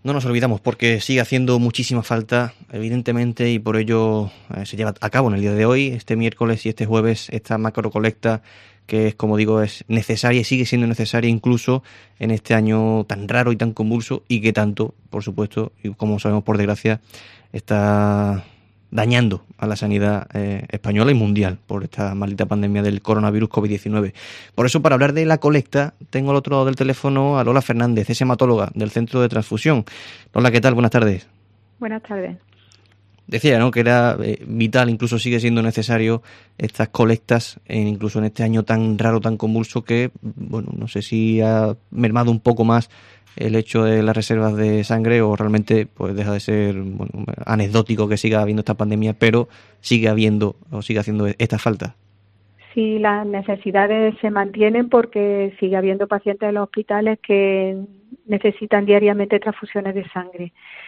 No nos olvidamos porque sigue haciendo muchísima falta, evidentemente, y por ello se lleva a cabo en el día de hoy, este miércoles y este jueves, esta macrocolecta que es, como digo, es necesaria y sigue siendo necesaria incluso en este año tan raro y tan convulso y que tanto, por supuesto, y como sabemos por desgracia, está dañando a la sanidad española y mundial por esta maldita pandemia del coronavirus COVID-19. Por eso, para hablar de la colecta, tengo al otro lado del teléfono a Lola Fernández, es hematóloga del Centro de Transfusión. Lola, ¿qué tal? Buenas tardes. Buenas tardes. Decía, ¿no?, que era vital, incluso sigue siendo necesario estas colectas, incluso en este año tan raro, tan convulso, que, bueno, no sé si ha mermado un poco más el hecho de las reservas de sangre o realmente pues deja de ser, bueno, anecdótico que siga habiendo esta pandemia, pero sigue habiendo o sigue haciendo esta falta. Sí, las necesidades se mantienen porque sigue habiendo pacientes en los hospitales que necesitan diariamente transfusiones de sangre.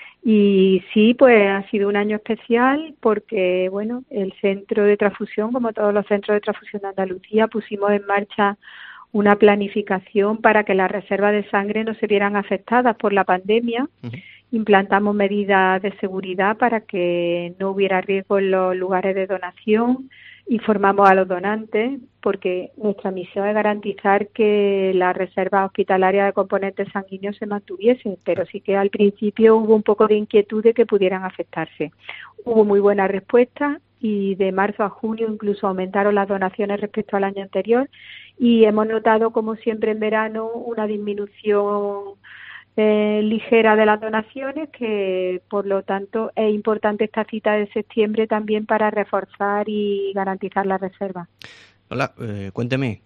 Y sí, pues ha sido un año especial porque, bueno, el centro de transfusión, como todos los centros de transfusión de Andalucía, pusimos en marcha una planificación para que las reservas de sangre no se vieran afectadas por la pandemia. Uh-huh. Implantamos medidas de seguridad para que no hubiera riesgo en los lugares de donación. Informamos a los donantes porque nuestra misión es garantizar que las reservas hospitalarias de componentes sanguíneos se mantuviesen, pero sí que al principio hubo un poco de inquietud de que pudieran afectarse. Hubo muy buena respuesta y de marzo a junio incluso aumentaron las donaciones respecto al año anterior y hemos notado, como siempre en verano, una disminución ligera de las donaciones, que por lo tanto es importante esta cita de septiembre también para reforzar y garantizar la reserva. Hola, cuénteme,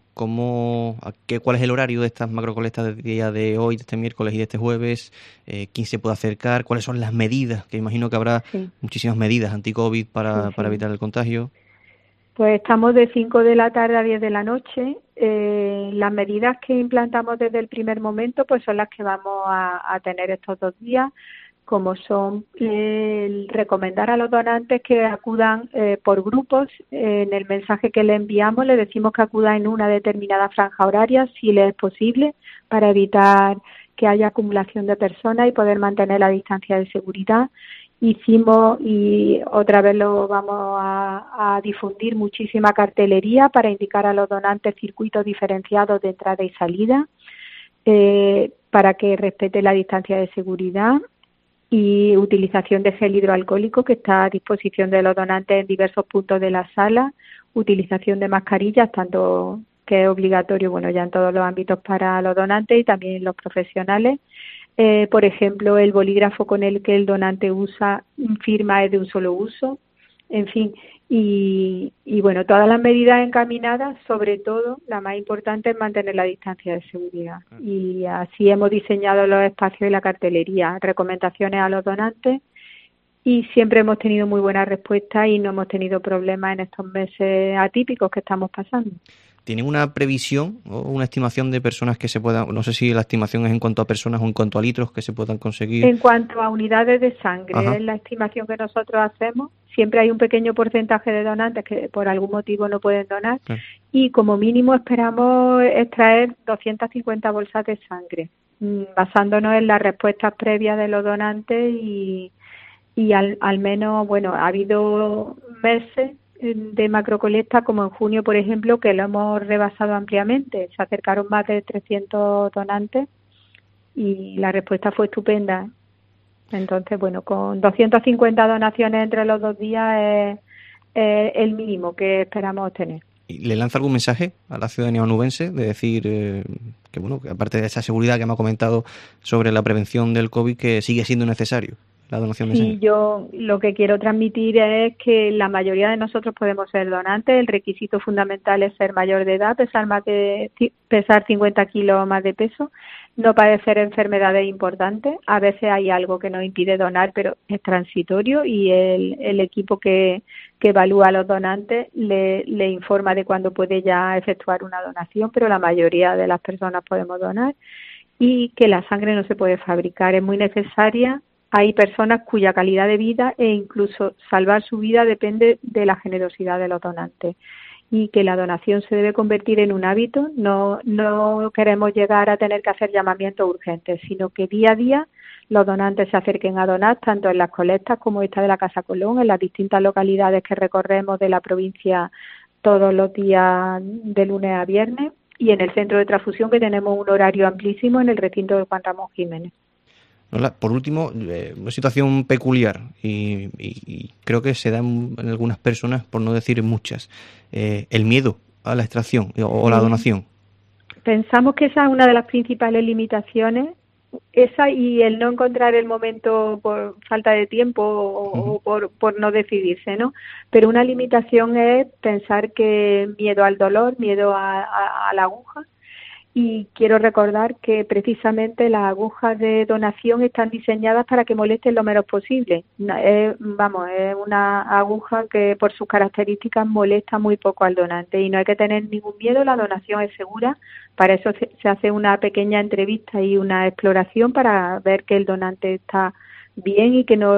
¿cuál es el horario de estas macrocolectas del día de hoy, de este miércoles y de este jueves? ¿Quién se puede acercar? ¿Cuáles son las medidas? Que imagino que habrá muchísimas medidas anti-COVID para evitar el contagio. Pues estamos de 5 de la tarde a 10 de la noche. Las medidas que implantamos desde el primer momento pues son las que vamos a tener estos 2 días, como son recomendar a los donantes que acudan por grupos. En el mensaje que le enviamos le decimos que acudan en una determinada franja horaria, si les es posible, para evitar que haya acumulación de personas y poder mantener la distancia de seguridad. Hicimos, y otra vez lo vamos a difundir, muchísima cartelería para indicar a los donantes circuitos diferenciados de entrada y salida, para que respete la distancia de seguridad, y utilización de gel hidroalcohólico que está a disposición de los donantes en diversos puntos de la sala, utilización de mascarillas, tanto que es obligatorio, bueno, ya en todos los ámbitos para los donantes y también los profesionales. Por ejemplo, el bolígrafo con el que el donante firma es de un solo uso, en fin, y bueno, todas las medidas encaminadas, sobre todo, la más importante es mantener la distancia de seguridad. Y así hemos diseñado los espacios y la cartelería, recomendaciones a los donantes, y siempre hemos tenido muy buena respuesta y no hemos tenido problemas en estos meses atípicos que estamos pasando. ¿Tienen una previsión o una estimación de personas que se puedan, no sé si la estimación es en cuanto a personas o en cuanto a litros que se puedan conseguir? En cuanto a unidades de sangre, Ajá. Es la estimación que nosotros hacemos. Siempre hay un pequeño porcentaje de donantes que por algún motivo no pueden donar, claro. Y como mínimo esperamos extraer 250 bolsas de sangre, basándonos en las respuestas previas de los donantes y al menos, bueno, ha habido meses de macrocolecta, como en junio, por ejemplo, que lo hemos rebasado ampliamente. Se acercaron más de 300 donantes y la respuesta fue estupenda. Entonces, bueno, con 250 donaciones entre los 2 días es el mínimo que esperamos obtener. ¿Y le lanza algún mensaje a la ciudadanía onubense de decir que, bueno, que aparte de esa seguridad que me ha comentado sobre la prevención del COVID, que sigue siendo necesario la donación de sangre? Sí, yo lo que quiero transmitir es que la mayoría de nosotros podemos ser donantes. El requisito fundamental es ser mayor de edad, pesar 50 kilos o más de peso, no padecer enfermedades importantes. A veces hay algo que nos impide donar, pero es transitorio, y el equipo que evalúa a los donantes le informa de cuándo puede ya efectuar una donación, pero la mayoría de las personas podemos donar, y que la sangre no se puede fabricar, es muy necesaria. Hay personas cuya calidad de vida e incluso salvar su vida depende de la generosidad de los donantes, y que la donación se debe convertir en un hábito. No queremos llegar a tener que hacer llamamientos urgentes, sino que día a día los donantes se acerquen a donar, tanto en las colectas como esta de la Casa Colón, en las distintas localidades que recorremos de la provincia todos los días de lunes a viernes, y en el centro de transfusión, que tenemos un horario amplísimo en el recinto de Juan Ramón Jiménez. Lola, por último, una situación peculiar y creo que se da en algunas personas, por no decir en muchas, el miedo a la extracción o la donación. Pensamos que esa es una de las principales limitaciones, esa y el no encontrar el momento por falta de tiempo o por no decidirse, ¿no? Pero una limitación es pensar que miedo al dolor, miedo a la aguja. Y quiero recordar que precisamente las agujas de donación están diseñadas para que molesten lo menos posible. Es una aguja que por sus características molesta muy poco al donante y no hay que tener ningún miedo, la donación es segura. Para eso se hace una pequeña entrevista y una exploración para ver que el donante está bien y que no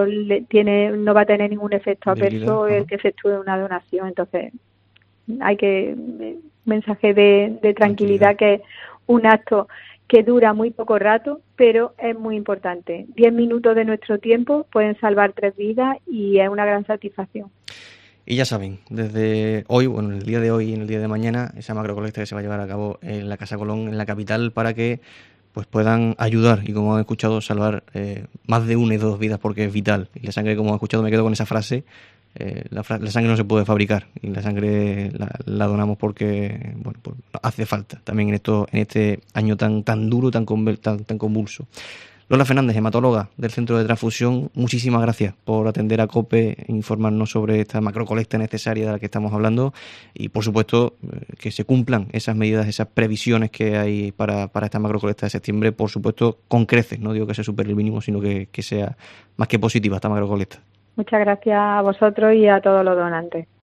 va a tener ningún efecto adverso el que efectúe una donación. Entonces, hay que mensaje de tranquilidad, que es un acto que dura muy poco rato, pero es muy importante. 10 minutos de nuestro tiempo pueden salvar 3 vidas y es una gran satisfacción. Y ya saben, desde hoy, en el día de hoy y en el día de mañana, esa macrocolecta que se va a llevar a cabo en la Casa Colón, en la capital, para que pues puedan ayudar y, como han escuchado, salvar más de 1 y 2 vidas, porque es vital. Y la sangre, como han escuchado, me quedo con esa frase. La sangre no se puede fabricar y la sangre la donamos porque pues hace falta también en este año tan duro, tan convulso. Lola Fernández, hematóloga del Centro de Transfusión, muchísimas gracias por atender a COPE e informarnos sobre esta macrocolecta necesaria de la que estamos hablando y, por supuesto, que se cumplan esas medidas, esas previsiones que hay para esta macrocolecta de septiembre, por supuesto, con creces. No digo que se supere el mínimo, sino que sea más que positiva esta macrocolecta. Muchas gracias a vosotros y a todos los donantes.